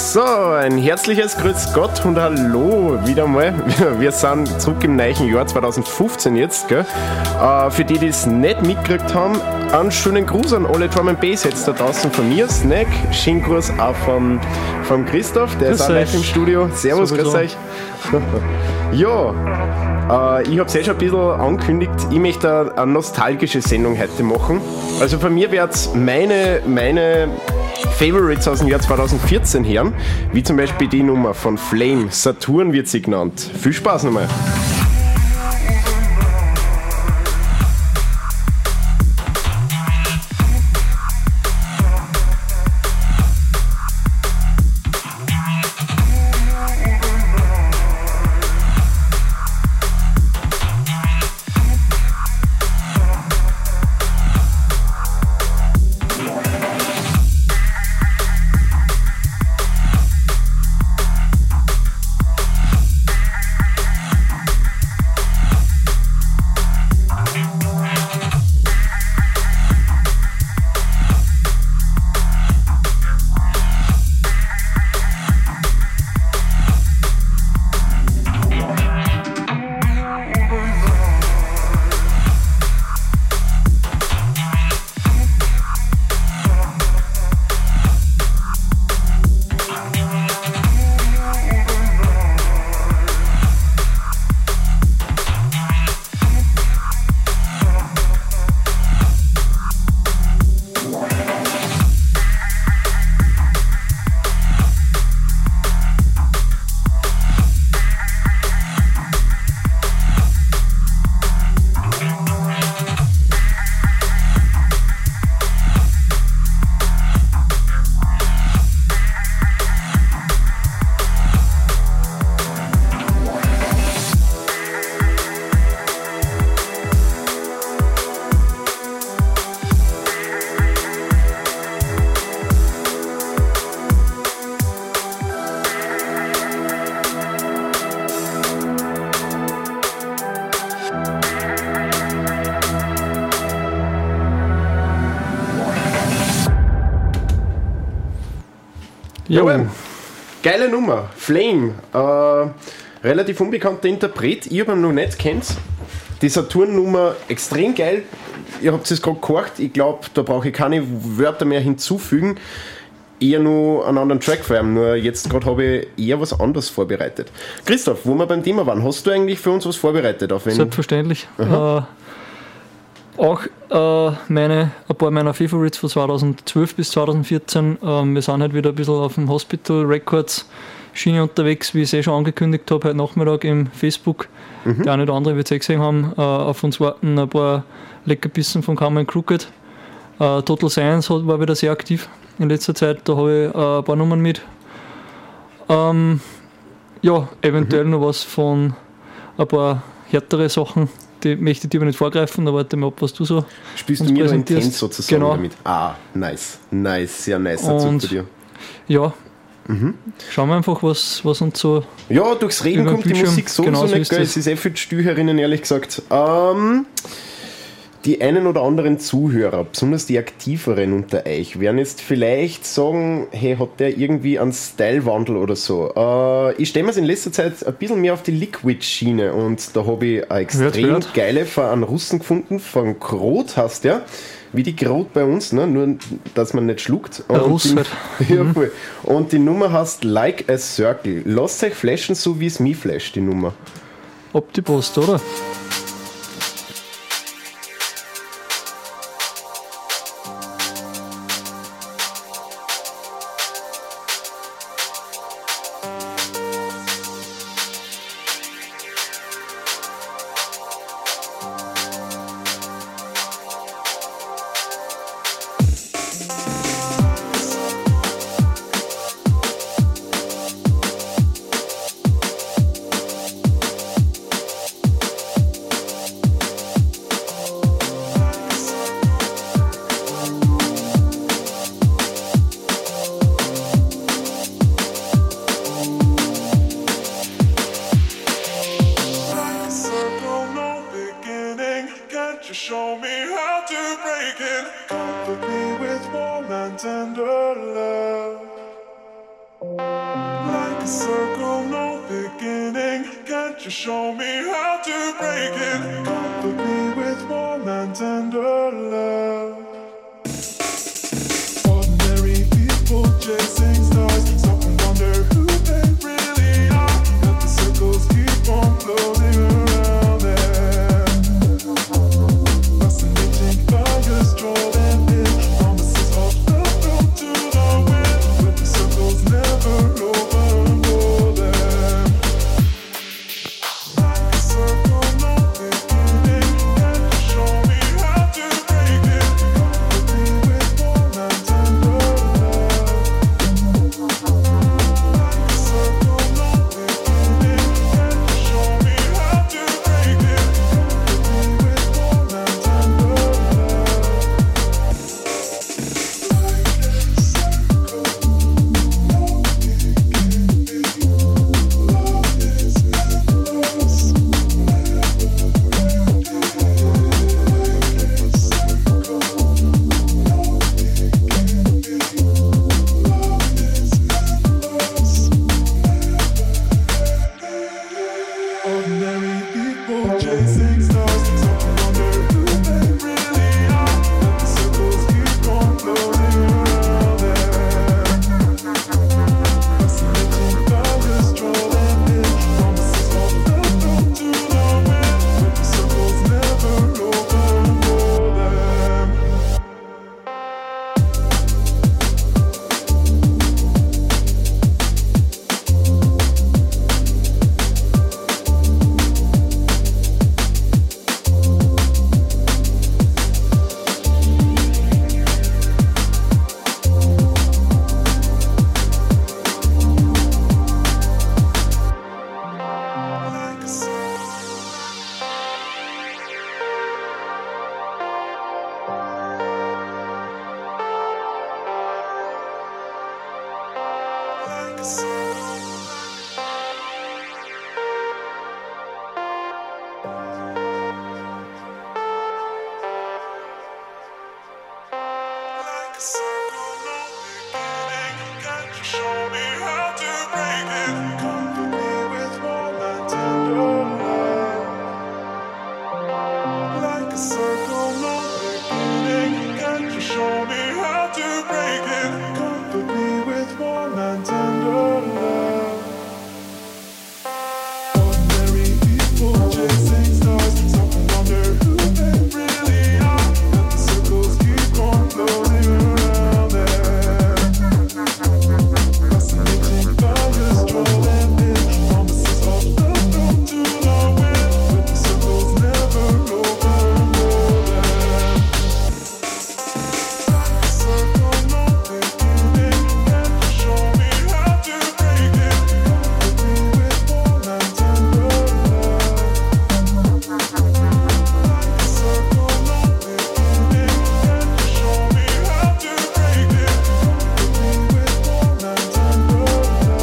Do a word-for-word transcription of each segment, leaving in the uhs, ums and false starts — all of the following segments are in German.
So, ein herzliches Grüß Gott und Hallo wieder mal. Wir sind zurück im neuen Jahr zwanzig fünfzehn jetzt, gell? Äh, für die, die es nicht mitgekriegt haben, einen schönen Gruß an alle Drum and Bass jetzt da draußen von mir, Snack. Schönen Gruß auch vom, vom Christoph, der grüß ist auch live im Studio. Servus, grüß euch. Ja, äh, ich habe es eh schon ein bisschen angekündigt, ich möchte eine nostalgische Sendung heute machen. Also von mir wird es meine, meine Favorites aus dem Jahr zwanzig vierzehn hören, wie zum Beispiel die Nummer von Flame, Saturn wird sie genannt. Viel Spaß nochmal. Jawohl. Geile Nummer, Flame, äh, relativ unbekannter Interpret, ich habe ihn noch nicht kennt. Die Saturn-Nummer extrem geil, ihr habt es gerade gehört, ich glaube, da brauche ich keine Wörter mehr hinzufügen, eher nur einen anderen Track für ihn, nur jetzt gerade habe ich eher was anderes vorbereitet. Christoph, wo wir beim Thema waren, hast du eigentlich für uns was vorbereitet? Auf Selbstverständlich. Äh, auch äh, meine, ein paar meiner Favorites von zweitausendzwölf bis zweitausendvierzehn. Ähm, wir sind halt wieder ein bisschen auf dem Hospital Records Schiene unterwegs, wie ich es eh schon angekündigt habe, heute Nachmittag im Facebook. Mhm. Der eine oder andere wird es eh gesehen haben. Äh, auf uns warten ein paar Leckerbissen von Carmen Crooked. Äh, Total Science war wieder sehr aktiv in letzter Zeit. Da habe ich äh, ein paar Nummern mit. Ähm, ja, eventuell mhm. noch was von ein paar härtere Sachen. Die möchte ich dir aber nicht vorgreifen, da warte mal ab, was du so spielst du mir da Intens sozusagen genau. damit? Ah, nice, nice, sehr nice. Und, dir. Ja, mhm. schauen wir einfach, was, was uns so... Ja, durchs Reden kommt Bildschirm. Die Musik sowieso genau so nicht, geil. Es ist eh für die Stühlhörinnen, ehrlich gesagt. Ähm, die einen oder anderen Zuhörer, besonders die aktiveren unter euch, werden jetzt vielleicht sagen, hey, hat der irgendwie einen Stylewandel oder so. Äh, ich stelle mir es in letzter Zeit ein bisschen mehr auf die Liquid-Schiene und da habe ich eine extrem hört, hört. geile von einem Russen gefunden, von Grot heißt der, wie die Grot bei uns, ne? Nur, dass man nicht schluckt. Und, Russ die, halt. ja, voll. Und die Nummer heißt Like a Circle. Lasst euch flashen, so wie es mich flasht, die Nummer. Ob die Post, oder? circle, no beginning. Can't you show me how to break it? Comfort me with warm and tender love. Ordinary people chasing stars, stop and wonder who they really are. Let the circles keep on floating around them. Fascinating fires draw them in. Promises of the road to the wind. Let the circles never overflow them. Like a circle, no beginning. Can you show me how to break it? Comfort me with warm and tender love. Like a circle, no beginning. Can you show me how to break it? Comfort me with warm and tender love. Ordinary people chasing stars, stop and wonder who they really are. Let the circles keep on floating around them. Fascinating fires draw them in. Promises of the road to the wind. Let the circles never overflow them. Like a like a circle. Like a circle, no beginning. Can't you show me how to break it? Comfort me with warm and tender love. Like a circle, no beginning. Can't you show me how to break it? Comfort me with warm and tender love. Ordinary people chasing stars, stop and wonder who they really are. Let the circles keep on floating around them. Fascinating fires draw them in. Promises of the road to the wind. Let the circles never overflow them. Like a circle, no beginning. Can you show me how to break it? Comfort me with warm and tender love. Like a circle, no beginning. Can you show me how to break it? Comfort me with warm and tender love.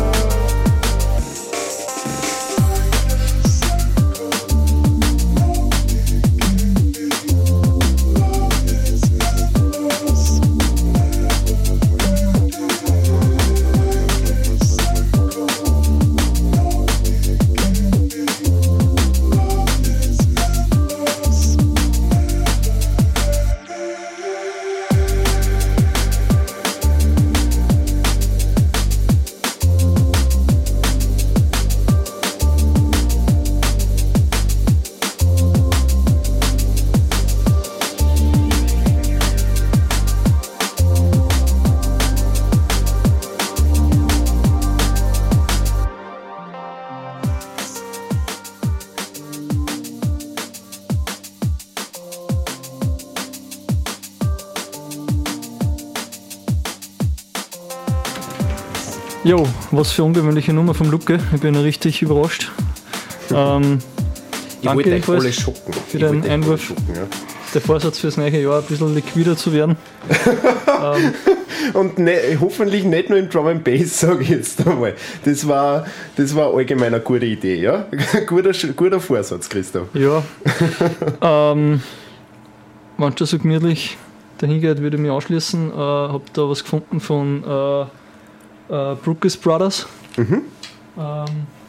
Jo, was für ungewöhnliche Nummer vom Luke. Ich bin richtig überrascht. Ähm, Ich wollte euch alle schocken. Für den Einwurf. Schocken, ja. Der Vorsatz fürs neue Jahr, ein bisschen liquider zu werden. ähm, Und ne, hoffentlich nicht nur im Drum and Bass, sage ich jetzt einmal. Das war, das war allgemein eine gute Idee, ja? guter, guter Vorsatz, Christoph. Ja. ähm, wenn es schon so gemütlich dahin geht, würde ich mich anschließen. Äh, habe da was gefunden von äh, äh, Brookes Brothers. Mhm. Ähm,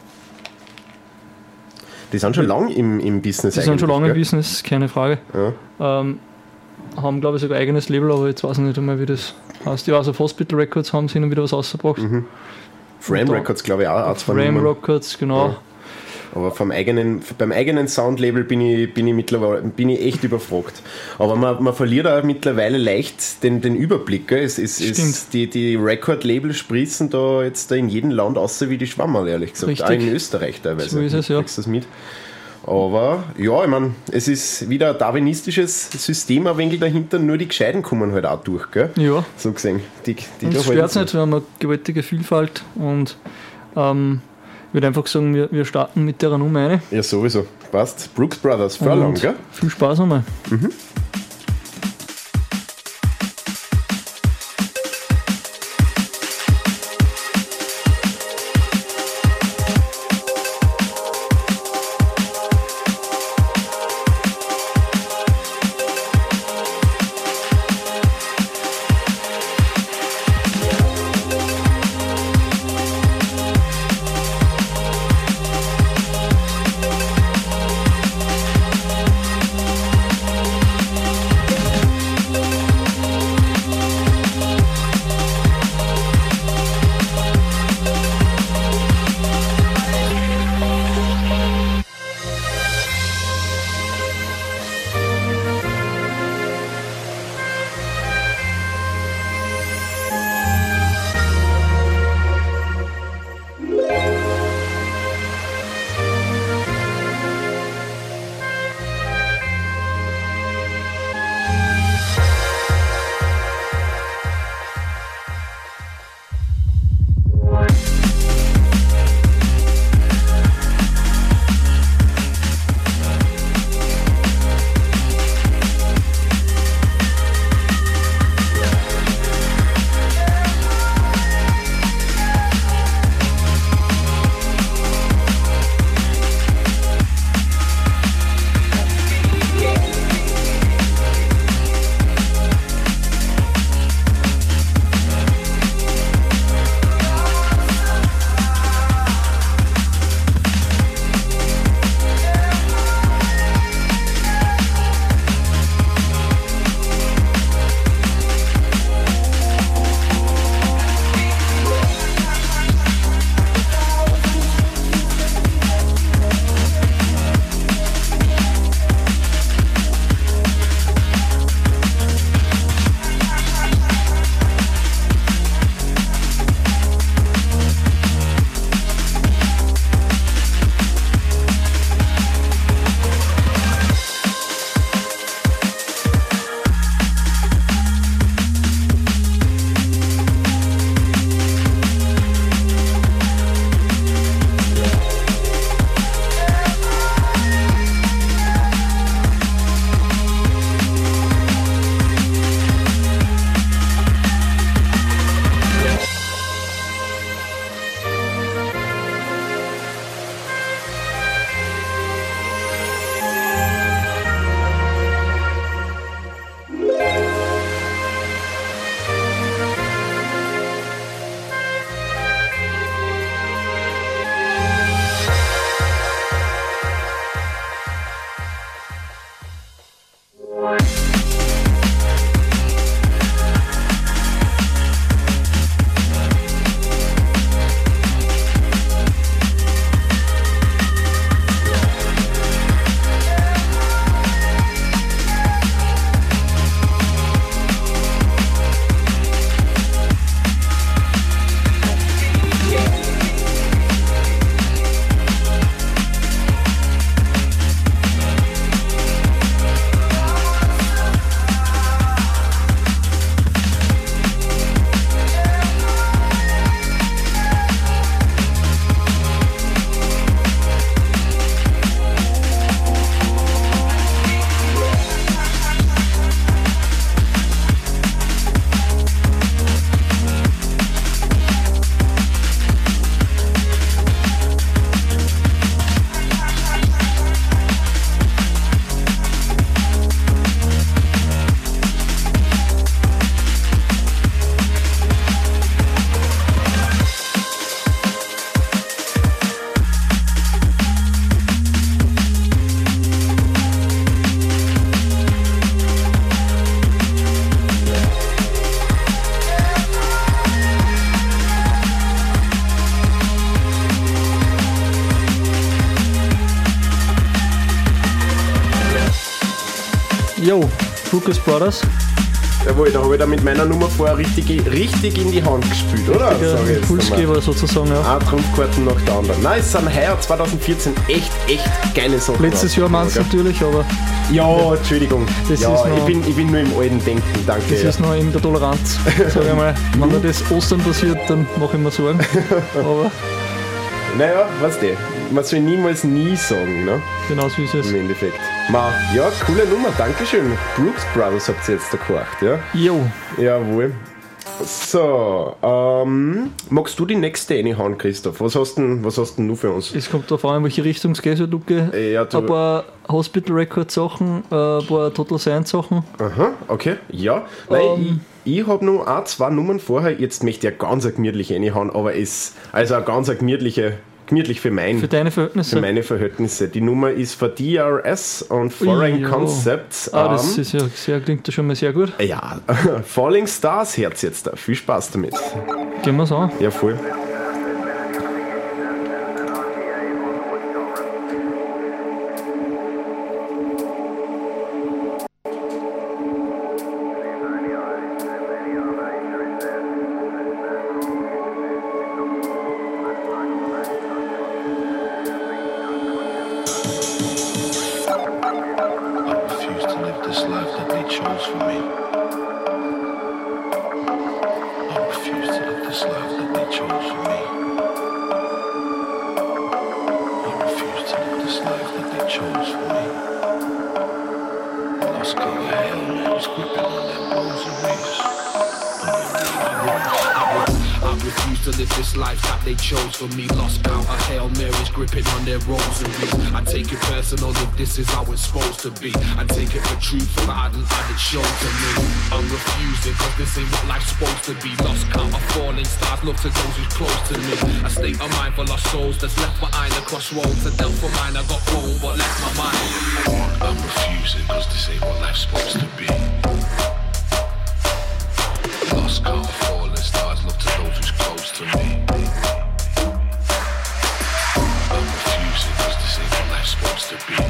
Die sind schon lange im, im Business die sind schon lange im gell? Business, keine Frage. Ja. Ähm, haben, glaube ich, sogar ein eigenes Label, aber jetzt weiß ich nicht einmal, wie das heißt. Ja, also Hospital Records haben sie hin und wieder was rausgebracht. Mhm. Frame Und da- Records, glaube ich, auch. auch zwei Frame Nummern. Records, genau. Ja. Aber vom eigenen, beim eigenen Soundlabel bin ich, bin ich mittlerweile bin ich echt überfragt. Aber man, man verliert auch mittlerweile leicht den, den Überblick. Gell? Es, es, es, Stimmt. die die Record-Label sprießen da jetzt da in jedem Land, außer wie die Schwammerl, ehrlich gesagt. Richtig. Auch in Österreich teilweise. So ist es, ja. Kriegst du das mit? Aber ja, ich meine, es ist wieder ein darwinistisches System ein wenig dahinter, nur die Gescheiten kommen halt auch durch, gell? Ja, So gesehen. Die, die uns da stört es halten nicht, wir haben eine gewaltige Vielfalt und ähm, ich würde einfach sagen, wir, wir starten mit der Nummer eine. Ja, sowieso. Passt. Brooks Brothers, Furlong, Und gell? Viel Spaß einmal. Thank Jo, Lucas Brothers. Jawohl, da habe ich da mit meiner Nummer vorher richtig, richtig in die Hand gespielt, oder? Der Sag ich jetzt Impulsgeber einmal. sozusagen, ja. Ein Trumpfkarten nach der anderen. Nein, es sind heuer zwanzig vierzehn echt, echt geile Sachen. Letztes Jahr meinst du rausgekommen, natürlich, aber gell? Ja, Entschuldigung. Das ja, ist noch- ich, bin, ich bin nur im alten Denken, danke. das ja. ist noch in der Toleranz. Sag ich mal, wenn mir das Ostern passiert, dann mache ich mir Sorgen. Aber Naja, weißt du, man soll niemals nie sagen, ne? genau so ist es. Im Endeffekt. Ma, ja, coole Nummer, dankeschön. Brooks Brothers habt ihr jetzt da gehört, ja? Jo, Jawohl. So, ähm, magst du die nächste reinhauen, Christoph? Was hast denn, was hast denn du für uns? es kommt darauf an, in welche Richtung es geht, so Luke. Ja, du- Ein paar Hospital Record Sachen, äh, ein paar Total Science Sachen. Aha, okay, ja. Weil Ähm. ich, ich habe noch ein, zwei Nummern vorher, jetzt möchte ich ja ganz eine gemütliche reinhauen, aber es, also eine ganz eine gemütliche, gemütlich für mein, Für deine für Verhältnisse. meine Verhältnisse. Die Nummer ist für D R S und Foreign Ui, ja. Concepts. Ah, das ähm, ist ja sehr, klingt ja schon mal sehr gut. ja, Falling Stars Herz jetzt da. Viel Spaß damit. Gehen wir es an. Ja, voll. I refuse to live this life that they chose for me. I refuse to live this life that they chose for me. I refuse to live this life that they chose for me. Lost got a hell man was gripping on their rosaries. I refuse to live this life that they chose for me. Lost count of Hail Marys gripping on their rosaries. I take it personal if this is how it's supposed to be. I take it for truth for God and had it shown to me. I'm refusing cause this ain't what life's supposed to be. Lost count of falling stars, look to those who's close to me. A state of mind for lost souls that's left behind across roads. A dealt for mine, I got home but left my mind. I'm refusing cause this ain't what life's supposed to be. Lost count of falling stars, look to those who's close to me. I'm refusing cause this ain't what life's supposed to be.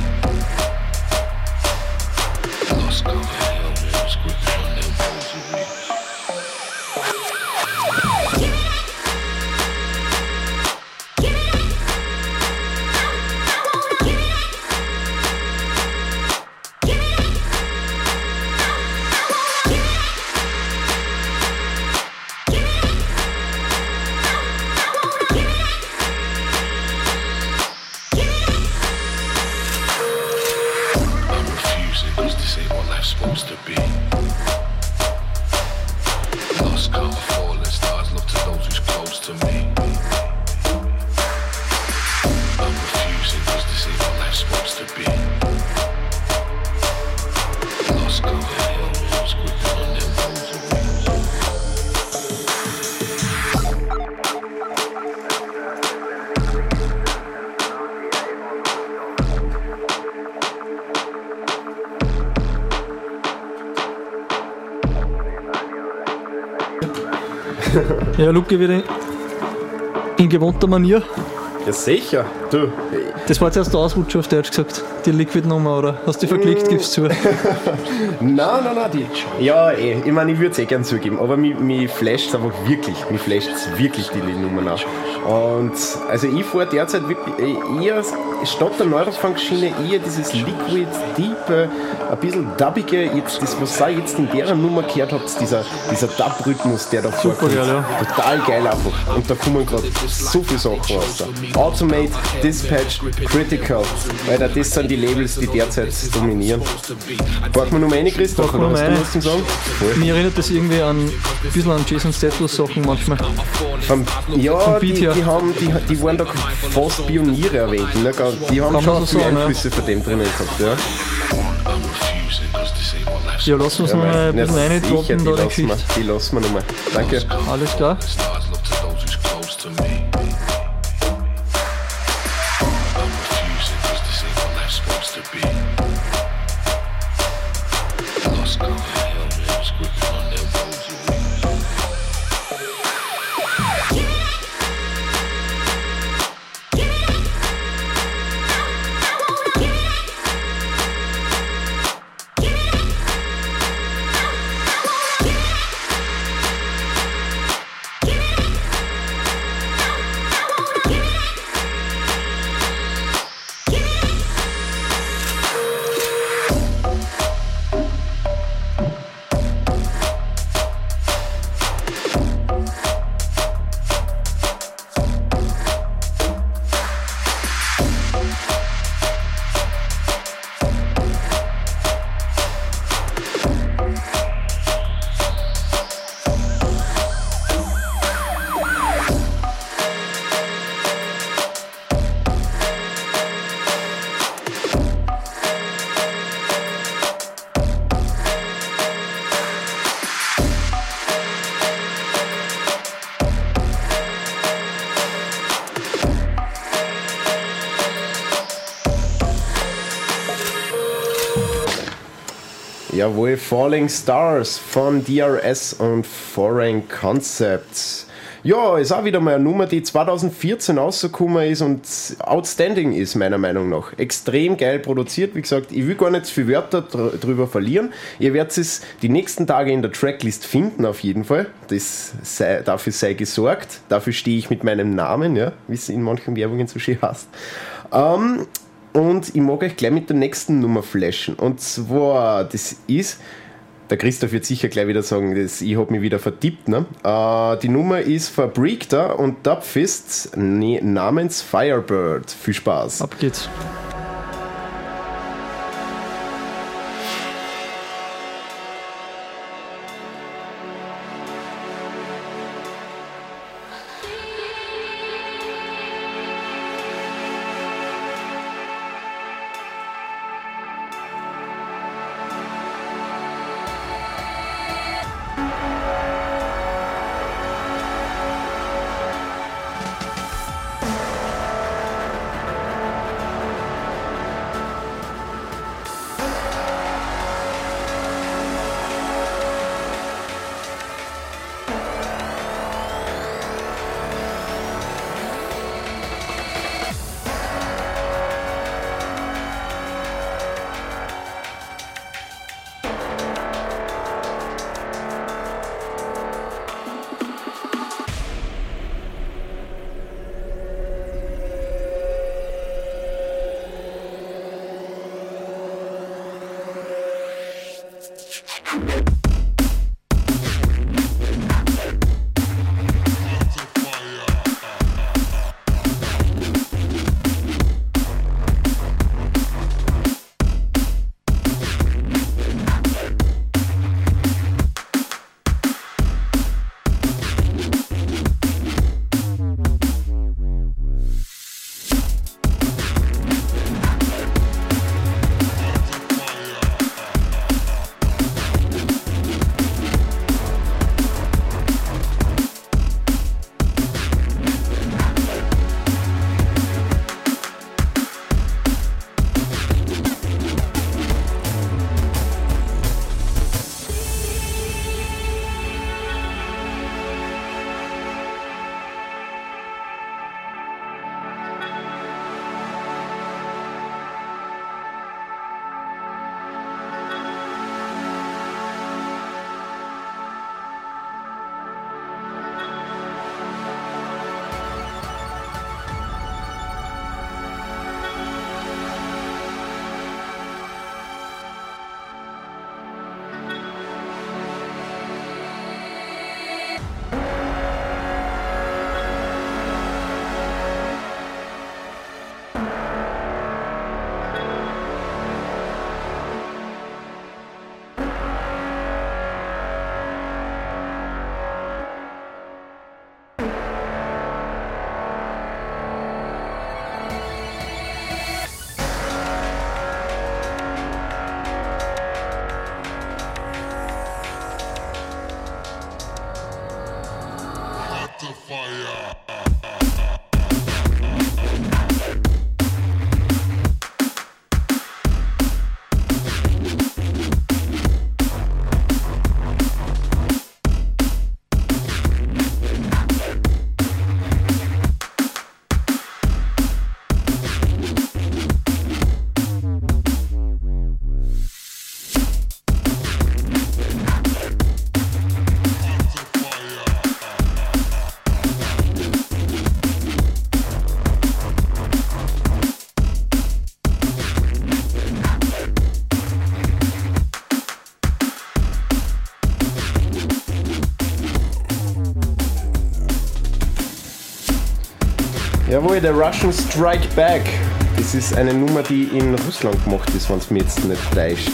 Lost count of hell man was gripping on their rosaries. I'm refusing cause this ain't what life's supposed to be. Lost count of falling stars, look to those who's close to me. I'm refusing cause this ain't what life's supposed to be. Lost count of hell man was gripping on their rosaries. Ja, Luke wieder in, in gewohnter Manier. Ja, sicher. Du, Das war jetzt erst der Ausrutscher auf Deutsch gesagt. Die Liquid-Nummer, oder? Hast du die verklickt, gibst zu. nein, nein, nein, die. Ja, eh, ich meine, ich würde es eh gern zugeben, aber mich, mich flasht es einfach wirklich, mich flasht es wirklich die Nummer nach. Und also ich fahre derzeit wirklich eh, eher statt der Neurofunk-Schiene eher dieses Liquid, Deep, ein bisschen dubbige, jetzt, das was ihr jetzt in der Nummer gehört habt, dieser, dieser Dub-Rhythmus, der da vorkommt. geil, ja. Total geil einfach. Und da kommen gerade so viele Sachen raus. Automate, Dispatch, Critical. Alter, das sind die Labels, die derzeit dominieren. Packen wir noch mal eine, Christoph, Packen wir oder hast noch du eine. was zum Sagen? Voll. Mir erinnert das irgendwie an ein bisschen an Jason Status Sachen manchmal. Vom, ja, Vom die, Beat her. die, haben, die, die waren da fast Pioniere erwähnt. Ne? Die haben Kann schon man so viele sagen, ja. Einflüsse von dem drinnen gehabt. Ja, I'm refusing cause this ain't what life's Ja, lass uns ja noch mal ein na, bisschen rein sicher, droppen die da die lassen wir, Geschichte. die lassen wir nochmal. Danke. Alles klar. stars, look to those who's close to me. I'm refusing cause this ain't what life's supposed to be. Lost count of hell man was gripping on their rosaries. Jawohl, Falling Stars von D R S und Foreign Concepts. Ja, ist auch wieder mal eine Nummer, die zwanzig vierzehn rausgekommen ist und outstanding ist, meiner Meinung nach. Extrem geil produziert, wie gesagt, ich will gar nicht zu viele Wörter dr- drüber verlieren. Ihr werdet es die nächsten Tage in der Tracklist finden, auf jeden Fall. Das sei, dafür sei gesorgt. Dafür stehe ich mit meinem Namen, ja, wie es in manchen Werbungen so schön heißt. Ähm, und ich mag euch gleich mit der nächsten Nummer flashen. Und zwar, das ist... Der Christoph wird sicher gleich wieder sagen, das, ich habe mich wieder vertippt. Ne? Äh, die Nummer ist Fabricta und Dubfist ne, namens Firebird. Viel Spaß. Ab geht's. Jawohl, der Russian Strike Back. Das ist eine Nummer, die in Russland gemacht ist, wenn es mir jetzt nicht täuscht.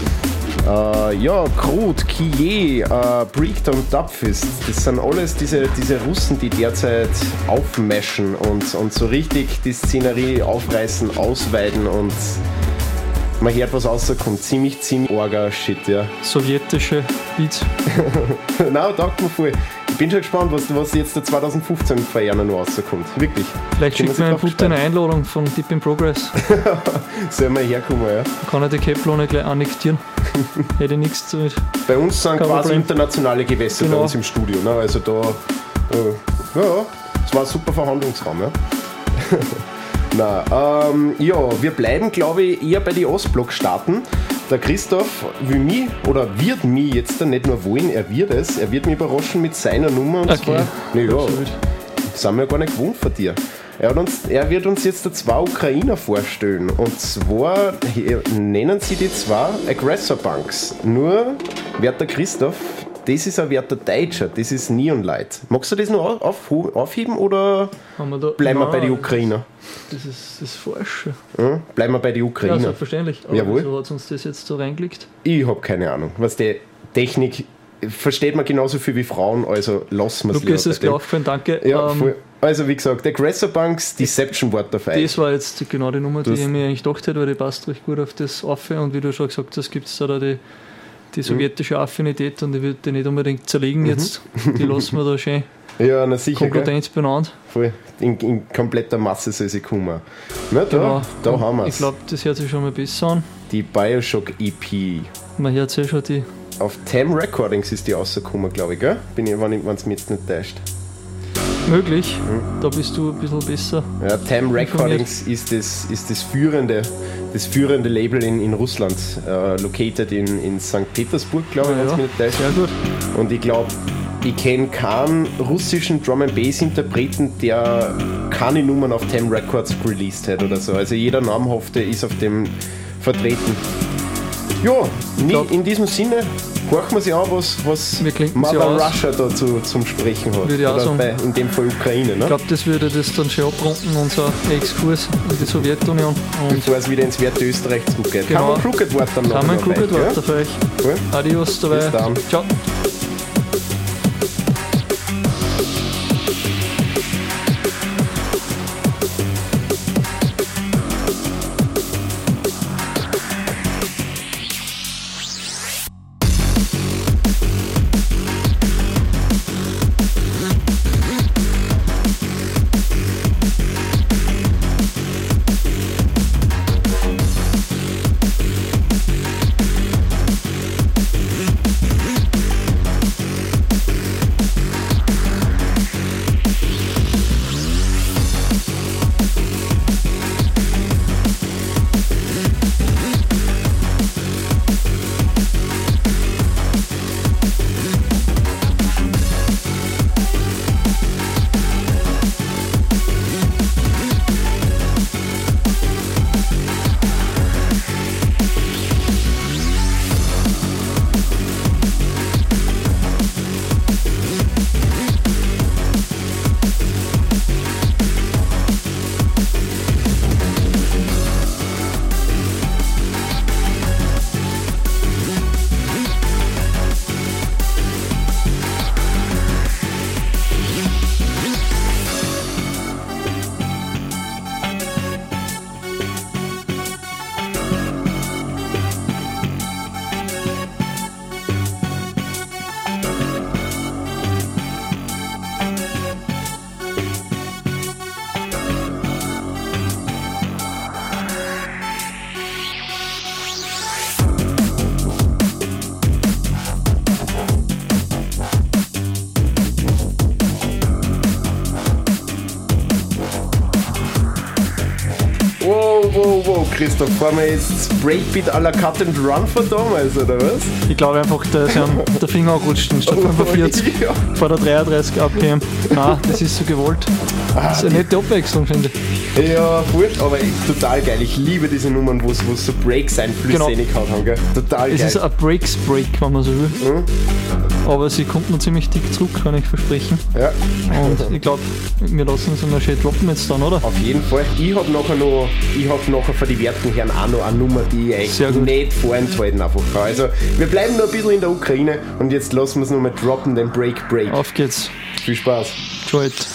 Äh, ja, Krut, Kie, äh, Breaked und Dubfist, das sind alles diese, diese Russen, die derzeit aufmeschen und, und so richtig die Szenerie aufreißen, ausweiten und man hört, was rauskommt. Ziemlich, ziemlich orga Shit, ja. Sowjetische Beats. Nein, danke mir voll. bin schon gespannt, was, was jetzt der zwanzig fünfzehn Feiern noch rauskommt. Wirklich. Vielleicht Bin schickt mir mir ein sehr Putte eine Einladung von Deep in Progress. Sollen wir herkommen, ja. Da kann ich die Caplone gleich annektieren. Hätte ich nichts damit. Bei uns sind Kein quasi Problem. internationale Gewässer Genau. bei uns im Studio. Ne? Also da, äh, ja, es war ein super Verhandlungsraum. Ja. Na, ähm, ja, wir bleiben, glaube ich, eher bei den Ostblock-Staaten. Der Christoph will mich, oder wird mich jetzt nicht nur wollen, er wird es, er wird mich überraschen mit seiner Nummer. Und Okay. zwar, naja, Absolut. das sind wir ja gar nicht gewohnt von dir. Er, hat uns, er wird uns jetzt zwei Ukrainer vorstellen. Und zwar hier nennen sie die zwei Aggressor Punks. Nur, werter Christoph, das ist ein werter Deutscher, das ist Neon Light. Magst du das noch auf, aufheben oder Haben wir da, bleiben wir bei den Nein, Ukrainer? Das ist das Falsche. Ja, bleiben wir bei den Ja, Ukrainer. selbstverständlich. Aber Jawohl. wieso hat uns das jetzt so reingelegt? Ich habe keine Ahnung. Was die Technik versteht man genauso viel wie Frauen, also lassen wir es Lukas, ist lieber gleich aufgefallen, danke. bei dem. Ja, Ähm, voll. Also wie gesagt, Aggressor Punks, Deception Wort auf euch. Das war jetzt genau die Nummer, die Das- ich mir eigentlich gedacht hätte, weil die passt recht gut auf das auf. Und wie du schon gesagt hast, gibt es da die, die sowjetische Affinität und ich würde die nicht unbedingt zerlegen Mhm. jetzt. Die lassen wir da schön Ja, na sicher, gell? Konkludenz benannt. Voll. In, in kompletter Masse soll sie kommen. Na, da, Genau. da Und haben wir Ich es. glaube, das hört sich schon mal besser an. Die Bioshock E P. Man hört ja schon die. Auf Tam Recordings ist die rausgekommen, glaube ich, gell? Bin ich, wenn es mich jetzt nicht täuscht. Möglich, Mhm. da bist du ein bisschen besser. Ja, Tam Recordings ist das, ist das führende, das führende Label in, in Russland. Äh, located in, in Sankt Petersburg, glaube ich, Ja, wenn es ja. mich nicht täuscht. Sehr gut. Und ich glaube, ich kenne keinen russischen Drum and Bass Interpreten, der keine Nummern auf Tam Records released hat oder so. Also jeder namhafte ist auf dem vertreten. Ja, nie, glaub- in diesem Sinne, horchen wir sich an, was, was Wir klinken sie Mother aus. Russia dazu zum Sprechen hat. Würde ich auch Oder sagen. bei, in dem Fall Ukraine, Ich ne? glaube, das würde das dann schon abrunden, unser Exkurs in die Sowjetunion. Und Bevor es wieder ins werte Österreich zurückgeht. Genau. Kann man Crooked Wort dann noch kann man dabei, Crooked gell? Wörter für euch. Cool. Adios dabei. Bis dann. Ciao. Wow, wow, wow, Christoph, fahren wir jetzt Breakbeat à la Cut and Run von damals, oder was? Ich glaube einfach, da ist ihm der Finger angerutscht und statt fünfundvierzig Ja. vor der dreiunddreißig R P M. Nein, das ist so gewollt. Das ist eine nette Abwechslung, finde ich. Ja, voll, aber echt total geil. Ich liebe diese Nummern, wo es wo es so Breaks-Einflüsse Genau. reingehauen haben, gell? Total Es geil. ist ein Breaks Break, wenn man so will. Mhm. Aber sie kommt noch ziemlich dick zurück, kann ich versprechen. Ja, Und ich glaube, wir lassen es mal schön droppen jetzt dann, oder? auf jeden Fall. Ich habe nachher noch, ich habe nachher von den werten Herren auch noch eine Nummer, die ich Sehr echt gut. nicht vorenthalten einfach kann. Also, wir bleiben noch ein bisschen in der Ukraine und jetzt lassen wir es nochmal droppen, den Break Break. Auf geht's. Viel Spaß. Ciao jetzt.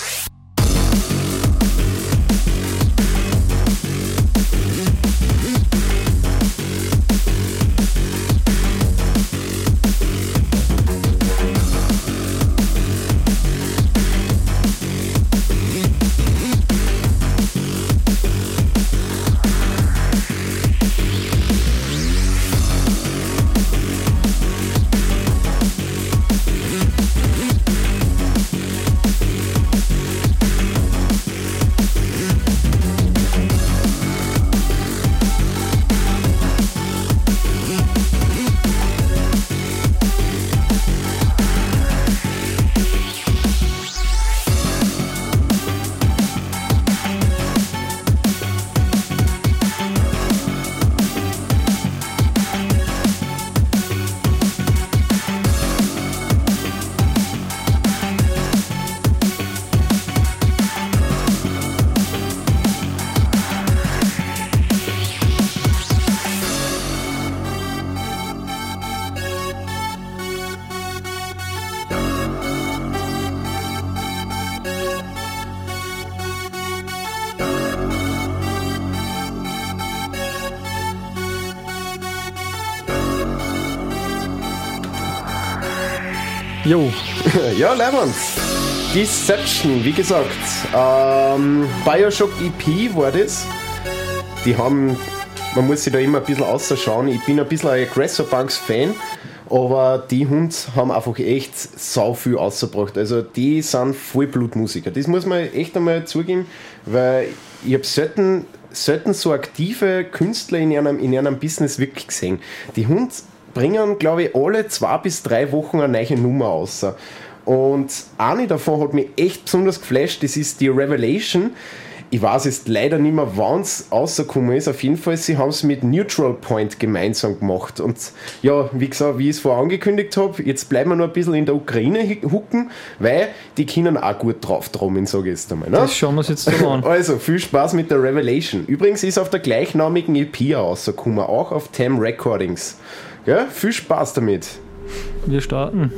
Jo. Ja, Leibwand. Deception, wie gesagt. Ähm, Bioshock E P war das. Die haben, man muss sich da immer ein bisschen ausschauen. Ich bin ein bisschen ein Aggressor Punks Fan, aber die Hunds haben einfach echt sau viel ausgebracht. Also die sind Vollblutmusiker. Das muss man echt einmal zugeben, weil ich habe selten, selten so aktive Künstler in einem, in einem Business wirklich gesehen. Die Hunds bringen, glaube ich, alle zwei bis drei Wochen eine neue Nummer raus. Und eine davon hat mich echt besonders geflasht, das ist die Revelation. Ich weiß jetzt leider nicht mehr, wann es rausgekommen ist. Auf jeden Fall, sie haben es mit Neutral Point gemeinsam gemacht. Und ja, wie gesagt, wie ich es vorher angekündigt habe, jetzt bleiben wir noch ein bisschen in der Ukraine hucken, weil die können auch gut drauf trommeln, sage ich jetzt einmal. Ne? Das schauen wir uns jetzt mal an. Also, viel Spaß mit der Revelation. Übrigens ist auf der gleichnamigen E P rausgekommen, auch auf Tam Recordings. Ja, viel Spaß damit. Wir starten.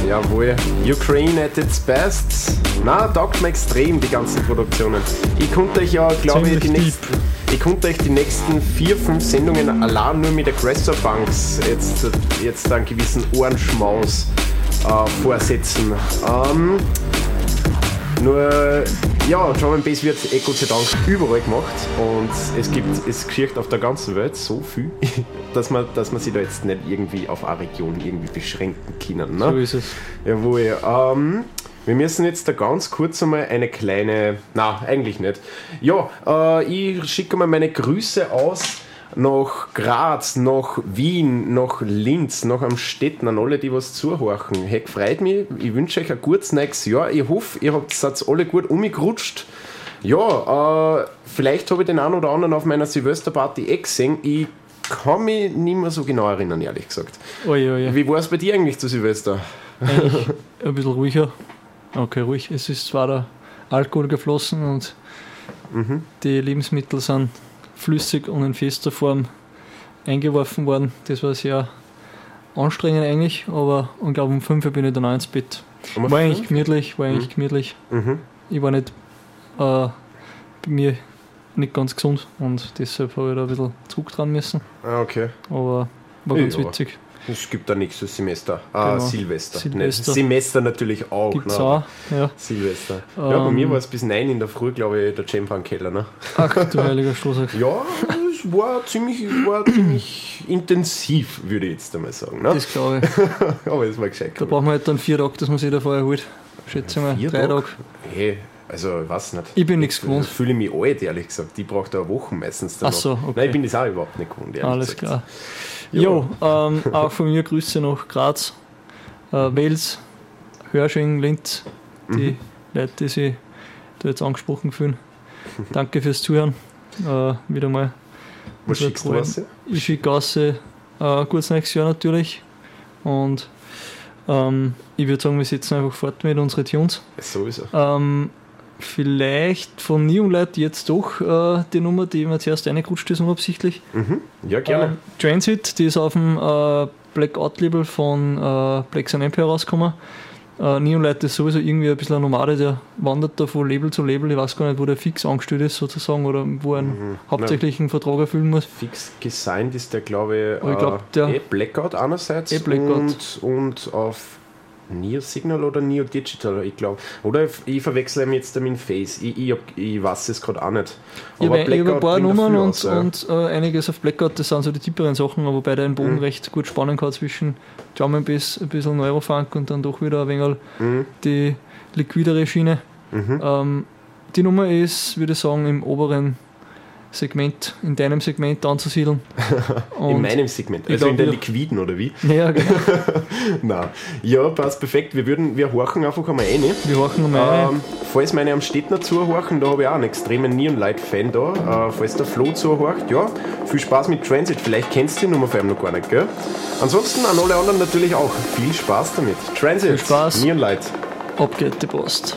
Jawohl. Ukraine at its best. Na, taugt mir extrem, die ganzen Produktionen. Ich konnte euch ja, glaube ich, die Ziemlich nächsten, ich konnte euch die nächsten vier, fünf Sendungen allein nur mit Aggressor Punks jetzt, jetzt einen gewissen Ohrenschmaus äh, vorsetzen. Ähm, nur, ja, Drum and Bass wird eh Gott sei Dank überall gemacht und es gibt, es geschieht auf der ganzen Welt so viel, dass man, dass man sich da jetzt nicht irgendwie auf eine Region irgendwie beschränken können. Ne? So ist es. Jawohl. Ähm, wir müssen jetzt da ganz kurz einmal eine kleine. Na, eigentlich nicht. Ja, äh, ich schicke mal meine Grüße aus nach Graz, nach Wien, nach Linz, nach Amstetten, an alle, die was zuhorchen. Hey, freut mich. Ich wünsche euch ein gutes nächstes Jahr. Ich hoffe, ihr habt seid alle gut umgerutscht. Ja, äh, vielleicht habe ich den einen oder anderen auf meiner Silvesterparty eh gesehen. Ich kann mich nicht mehr so genau erinnern, ehrlich gesagt. Oje, oje. Wie war es bei dir eigentlich zu Silvester? Eigentlich ein bisschen ruhiger. Okay, ruhig. Es ist zwar der Alkohol geflossen und Mhm. die Lebensmittel sind flüssig und in fester Form eingeworfen worden. Das war sehr anstrengend eigentlich, aber ich glaube um fünf Uhr bin ich dann auch ins Bett. Um War eigentlich fünf? gemütlich, war eigentlich gemütlich. Mhm. Ich war nicht äh, bei mir nicht ganz gesund und deshalb habe ich da ein bisschen Zug dran müssen. Ah, okay. Aber war Ja. ganz witzig. Es gibt da nächstes Semester. Ah, Genau. Silvester. Silvester. Nicht. Semester natürlich auch. Gibt's ne? auch, ja. Silvester. ja, bei Ähm. mir war es bis neun in der Früh, glaube ich, der Champan-Keller. Ne? Ach du heiliger Stoßack. Ja, es war ziemlich, es war ziemlich intensiv, würde ich jetzt einmal sagen. Ne? Das glaube ich. Aber es war gescheit. Da brauchen wir halt dann vier Tage, dass man sich da vorher holt. Schätze mal, Vier drei Tage? Tage. Hey, also, ich weiß nicht. Ich bin nichts gewohnt. Ich fühle mich alt, ehrlich gesagt. Ich brauche da eine Woche meistens. Dann Ach so, noch. okay. Nein, ich bin das auch überhaupt nicht gewohnt, ehrlich Alles gesagt. klar. Ja. Jo, ähm, auch von mir Grüße nach Graz, äh, Wels, Hörsching, Linz, die Leute, die sich da jetzt angesprochen fühlen. Danke fürs Zuhören. Äh, wieder mal. Was unsere schickst du Treuen. raus? Ich schicke raus, äh, gutes nächstes Jahr natürlich. Und ähm, ich würde sagen, wir setzen einfach fort mit unseren Tunes. Sowieso. Ähm, vielleicht von Neon Light jetzt doch äh, die Nummer, die mir zuerst reingerutscht ist, unabsichtlich. Mhm. Ja, gerne. Ähm, Transit, die ist auf dem äh, Blackout-Label von äh, Black Sun Empire rausgekommen. Äh, Neon Light ist sowieso irgendwie ein bisschen ein Nomade, der wandert da von Label zu Label. Ich weiß gar nicht, wo der fix angestellt ist sozusagen oder wo er einen hauptsächlichen Vertrag erfüllen muss. Fix gesigned ist der, glaube ich, Aber ich glaub, äh, der- eh Blackout einerseits Eh Blackout. Und, und auf Neo Signal oder Neo Digital, ich glaube. Oder ich, ich verwechsel ihn jetzt mit Face. Ich, ich, hab, ich weiß es gerade auch nicht. Ich habe hab ein paar bringt Nummern dafür und, aus, ja. und äh, einiges auf Blackout, das sind so die tipperen Sachen, aber bei den Mhm. Boden recht gut spannen kann zwischen Drum and Bass, ein bisschen Neurofunk und dann doch wieder ein wenig Mhm. die liquidere Schiene. Mhm. Ähm, die Nummer ist, würde ich sagen, im oberen Segment, in deinem Segment anzusiedeln. In Und- meinem Segment, ich also glaub, in der wir- Liquiden oder wie? Ja, genau. Nein. Ja, passt perfekt. Wir würden, wir horchen einfach einmal rein. Wir horchen nochmal rein. Ähm, falls meine am Städtner zuhorchen, da habe ich auch einen extremen Neon Light Fan da. Äh, falls der Flo zuhorcht, ja, viel Spaß mit Transit. Vielleicht kennst du die Nummer vor allem noch gar nicht, gell? Ansonsten an alle anderen natürlich auch. Viel Spaß damit. Transit, Viel Spaß. Neon Light. Ab geht die Post.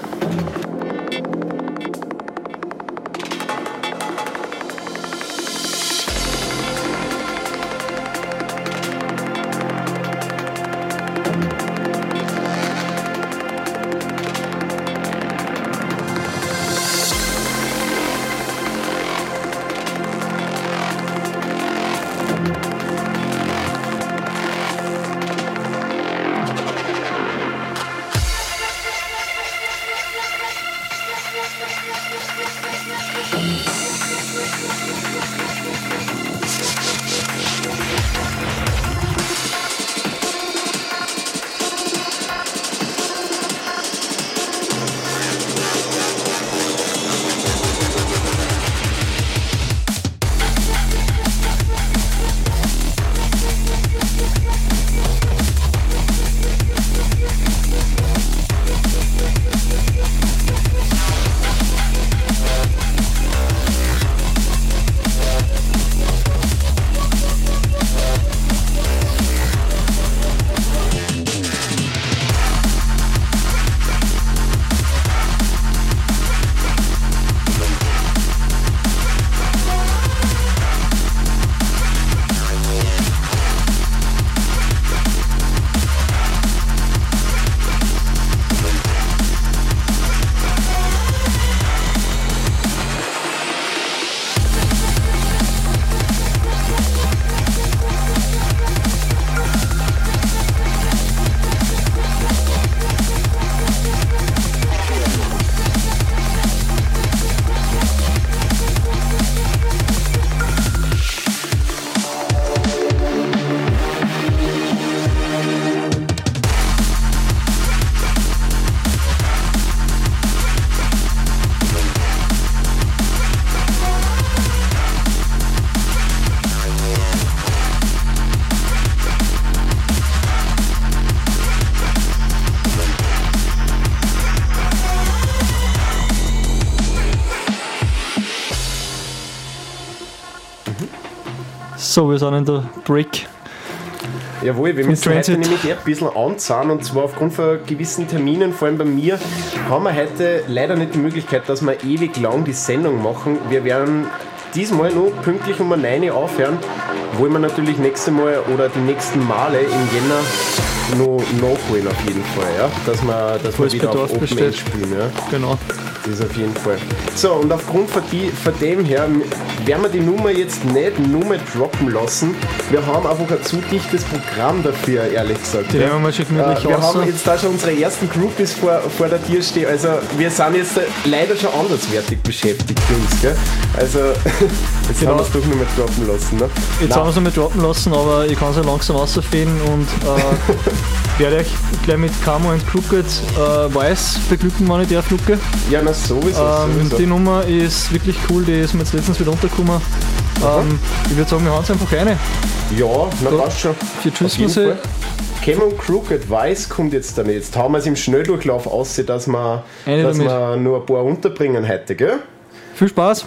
So, wir sind in der Break. Jawohl, wir Von müssen heute Transit. nämlich eher ein bisschen anzahlen, und zwar aufgrund von gewissen Terminen, vor allem bei mir, haben wir heute leider nicht die Möglichkeit, dass wir ewig lang die Sendung machen. Wir werden diesmal nur pünktlich um neun Uhr aufhören, wollen wir natürlich nächste Mal oder die nächsten Male im Jänner noch nachholen auf jeden Fall, ja? Dass wir, dass wir Falls wieder Bedarf auf Open besteht. End spielen. Ja? Genau. Das auf jeden Fall. So, und aufgrund von, die, von dem her werden wir die Nummer jetzt nicht nur mehr droppen lassen. Wir haben einfach ein zu dichtes Programm dafür, ehrlich gesagt. Die ja. nehmen wir schon gemütlich Äh, wir raus. haben jetzt da schon unsere ersten Groupies vor, vor der Tür stehen. Also wir sind jetzt leider schon anderswertig beschäftigt, Jungs. Gell? Also jetzt Genau. haben wir es doch nur mehr droppen lassen. Ne? Jetzt Nein. haben wir es einmal droppen lassen, aber ich kann es ja langsam rausfäden und äh, werde euch gleich mit Camo und Crooked äh, Weiß beglücken, wenn ich darf, Luke. Ja, na sowieso. Ähm, sowieso. die Nummer ist wirklich cool, die ist mir jetzt letztens wieder untergekommen. Ähm, ich würde sagen, wir hauen es einfach rein. Ja, na So, passt schon. für Auf tschüss, jeden Marcel. Fall. Camo Crooked Weiß kommt jetzt dann. Jetzt haben wir es im Schnelldurchlauf aus, dass wir, Eine dass damit. wir nur ein paar unterbringen heute, gell? Viel Spaß!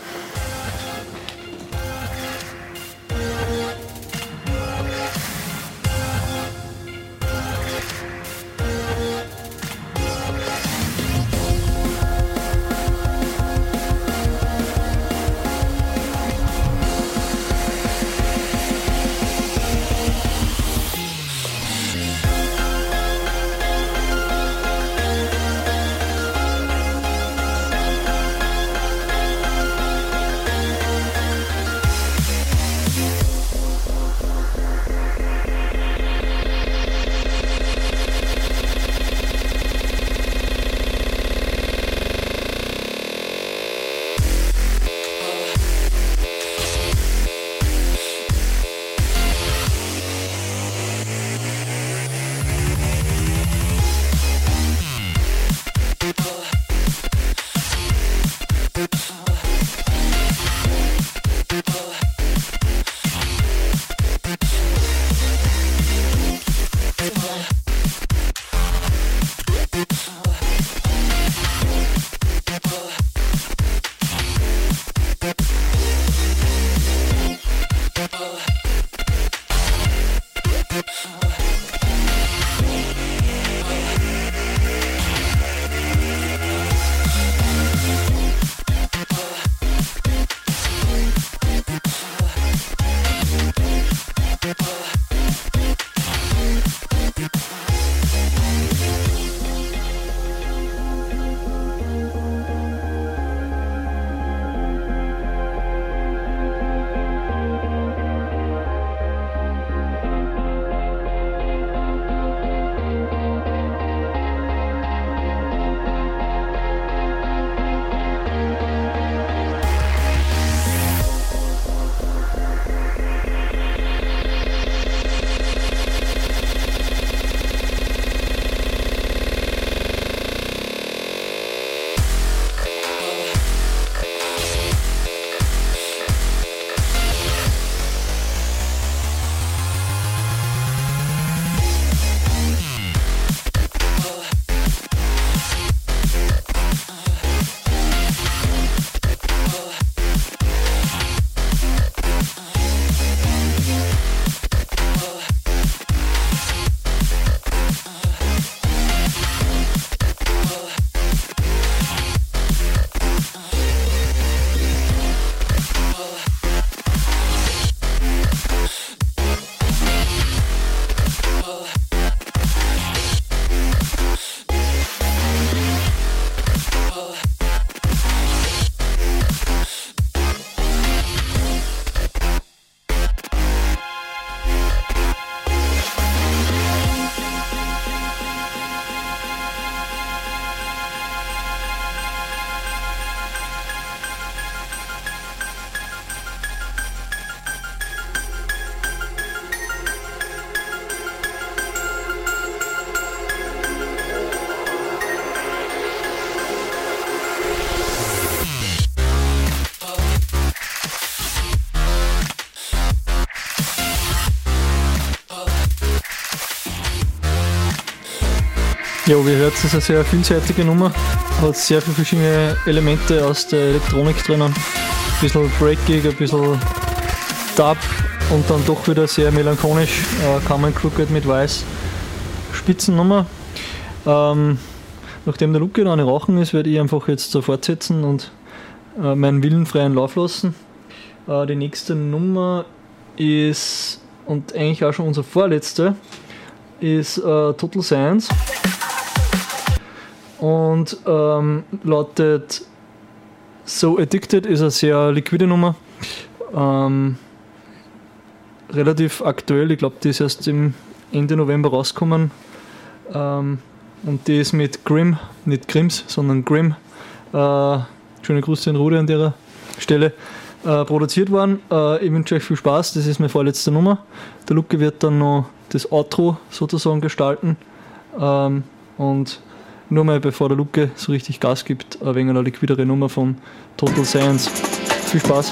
Ja, wie ihr hört, es ist eine sehr vielseitige Nummer, hat sehr viele verschiedene Elemente aus der Elektronik drinnen. Ein bisschen Breakig, ein bisschen Dub, und dann doch wieder sehr melancholisch. Äh, Carmen Crooked mit Weiß. Spitzennummer. Ähm, nachdem der Luke dann rauchen ist, werde ich einfach jetzt so fortsetzen und äh, meinen Willen freien Lauf lassen. Äh, die nächste Nummer ist, und eigentlich auch schon unsere vorletzte, ist äh, Total Science und ähm, lautet So Addicted, ist eine sehr liquide Nummer. Ähm, relativ aktuell, ich glaube, die ist erst im Ende November rausgekommen. Ähm, und die ist mit Grimm, nicht Grimms, sondern Grimm, äh, schöne Grüße an Rudi an der Stelle, äh, produziert worden. Äh, ich wünsche euch viel Spaß, das ist meine vorletzte Nummer. Der Luke wird dann noch das Outro sozusagen gestalten. Ähm, und nur mal bevor der Luke so richtig Gas gibt, ein wenig eine liquidere Nummer von Total Science. Viel Spaß!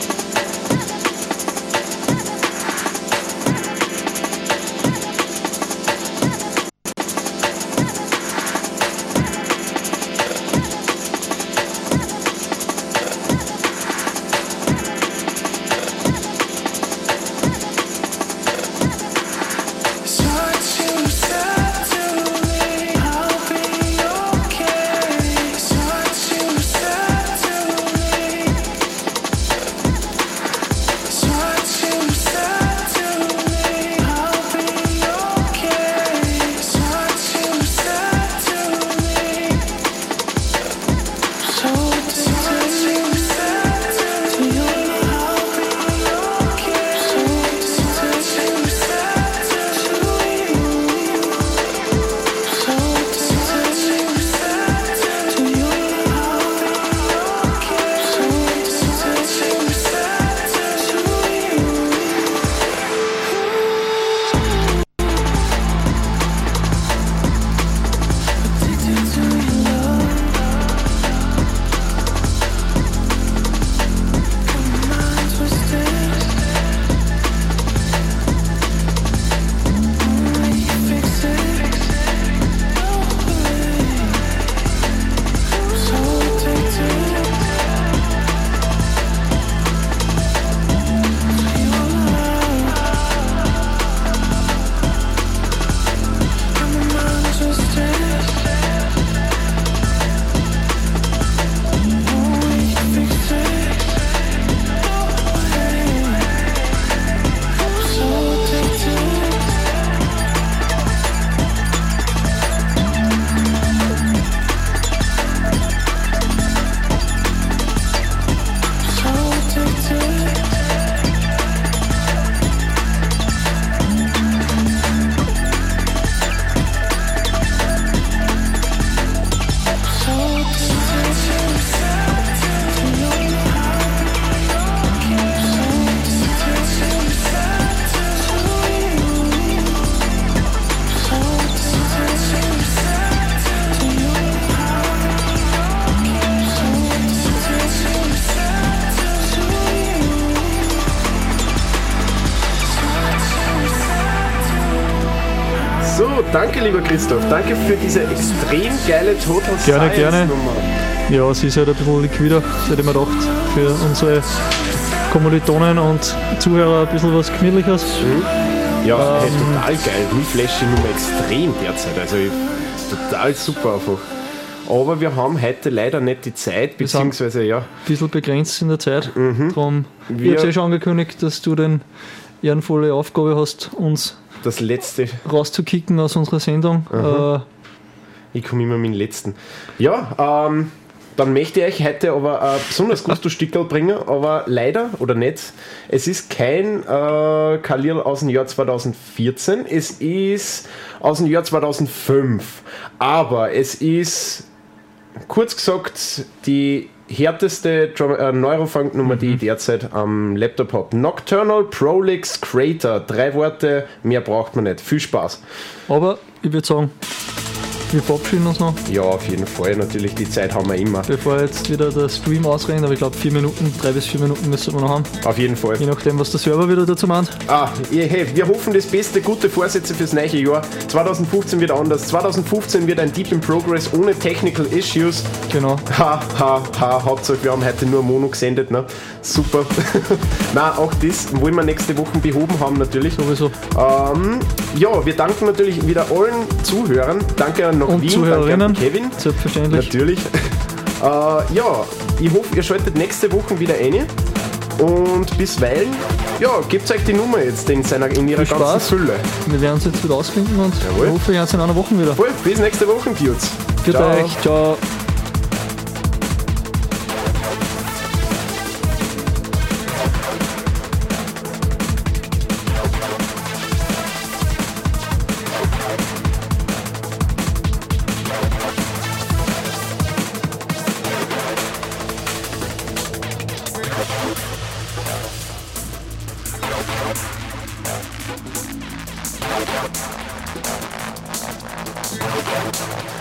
Danke, lieber Christoph. Danke für diese extrem geile Total gerne, Science gerne. Nummer. Ja, sie ist halt ein bisschen liquider, das hätte ich mir gedacht. Für unsere Kommilitonen und Zuhörer ein bisschen was Gemütliches. Mhm. Ja, Ähm, hey, total geil. Mich flasht die Nummer extrem derzeit. Also ich, total super einfach. Aber wir haben heute leider nicht die Zeit, beziehungsweise ja. Ein bisschen begrenzt in der Zeit. Mhm. Darum, ich Wir- habe eh schon angekündigt, dass du den ehrenvolle Aufgabe hast, uns Das letzte. rauszukicken aus unserer Sendung. Mhm. Äh, Ich komme immer mit dem letzten. Ja, ähm, dann möchte ich euch heute aber ein besonders gutes Stickerl bringen, aber leider oder nicht. Es ist kein äh, Kalil aus dem Jahr zweitausendvierzehn, es ist aus dem Jahr zweitausendfünf. Aber es ist, kurz gesagt, die härteste Drum- äh, Neurofunk-Nummer, die ich derzeit am Laptop habe. Nocturnal Prolix Crater. Drei Worte, mehr braucht man nicht. Viel Spaß. aber ich würde sagen, Wir verabschieden uns noch, Ja, auf jeden Fall. Natürlich, die Zeit haben wir immer. bevor jetzt wieder der Stream ausrennt, aber ich glaube vier Minuten, drei bis vier Minuten müssen wir noch haben. Auf jeden Fall. Je nachdem, was der Server wieder dazu meint. Ah, hey, wir hoffen das Beste, gute Vorsätze fürs neue Jahr. zwanzig fünfzehn wird anders. zwanzig fünfzehn wird ein Deep in Progress ohne Technical Issues. Genau. Ha, ha, ha, Hauptsache wir haben heute nur Mono gesendet, ne? Super. Na, auch das wollen wir nächste Woche behoben haben natürlich. Sowieso. Ähm, ja, wir danken natürlich wieder allen Zuhörern. Danke an noch Und Wien, Zuhörerinnen. danke an Kevin. Selbstverständlich. Natürlich. äh, ja, ich hoffe, ihr schaltet nächste Woche wieder ein. Und bisweilen, ja, gebt euch die Nummer jetzt in, seiner, in ihrer Viel ganzen Spaß. Fülle. Wir werden uns jetzt wieder ausklinken und Jawohl. ich hoffe, wir hören uns in einer Woche wieder. Voll, bis nächste Woche, Dudes. Für euch. Ciao. Thank you.